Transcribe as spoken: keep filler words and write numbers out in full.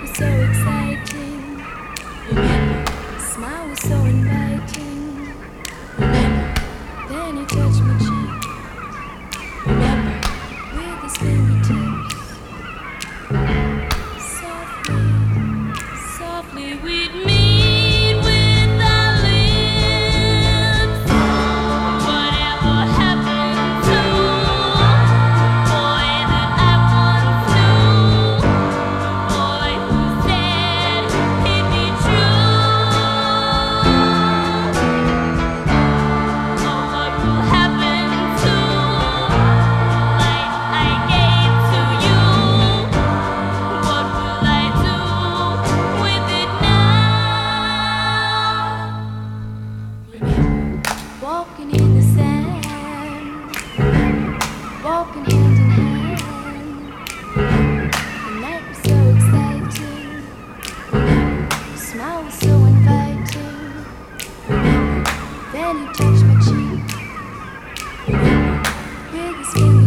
was so exciting. Remember, his smile was so inviting. Remember, then he touched my cheek. Remember, with his fingertips. Softly, softly we'd meet with our lips. Whatever happened to boy that I once knew, boy who said he'd be true? Oh, what will happen to light I gave to you? What will I do with it now? Walking in the sand, walking hand in hand. The night was so exciting. Your smile was so inviting. Then he touched my cheek with his finger.